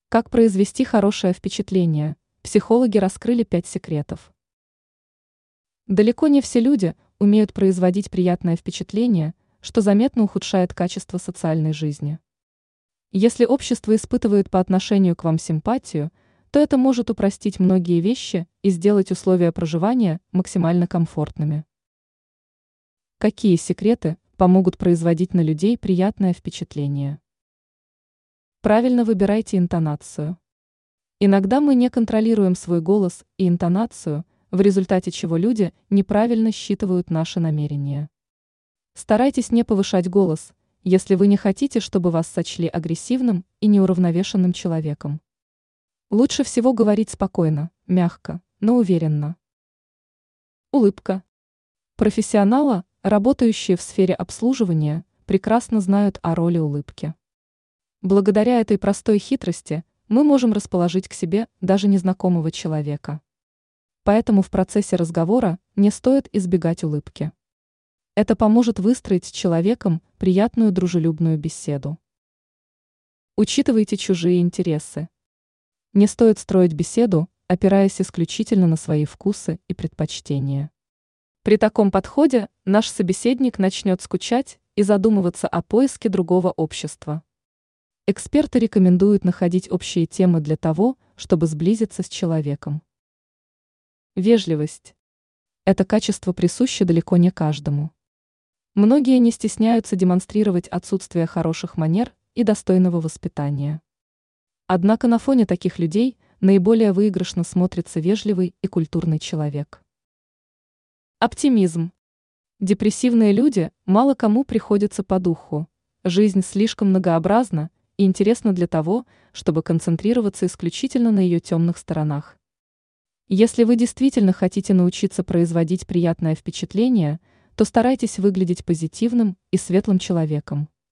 Как произвести хорошее впечатление? Психологи раскрыли 5 секретов. Далеко не все люди умеют производить приятное впечатление, что заметно ухудшает качество социальной жизни. Если общество испытывает по отношению к вам симпатию, то это может упростить многие вещи и сделать условия проживания максимально комфортными. Какие секреты помогут производить на людей приятное впечатление? Правильно выбирайте интонацию. Иногда мы не контролируем свой голос и интонацию, в результате чего люди неправильно считывают наши намерения. Старайтесь не повышать голос, если вы не хотите, чтобы вас сочли агрессивным и неуравновешенным человеком. Лучше всего говорить спокойно, мягко, но уверенно. Улыбка. Профессионалы, работающие в сфере обслуживания, прекрасно знают о роли улыбки. Благодаря этой простой хитрости мы можем расположить к себе даже незнакомого человека. Поэтому в процессе разговора не стоит избегать улыбки. Это поможет выстроить с человеком приятную дружелюбную беседу. Учитывайте чужие интересы. Не стоит строить беседу, опираясь исключительно на свои вкусы и предпочтения. При таком подходе наш собеседник начнет скучать и задумываться о поиске другого общества. Эксперты рекомендуют находить общие темы для того, чтобы сблизиться с человеком. Вежливость. Это качество присуще далеко не каждому. Многие не стесняются демонстрировать отсутствие хороших манер и достойного воспитания. Однако на фоне таких людей наиболее выигрышно смотрится вежливый и культурный человек. Оптимизм. Депрессивные люди мало кому приходятся по духу. Жизнь слишком многообразна и интересна для того, чтобы концентрироваться исключительно на ее темных сторонах. Если вы действительно хотите научиться производить приятное впечатление, то старайтесь выглядеть позитивным и светлым человеком.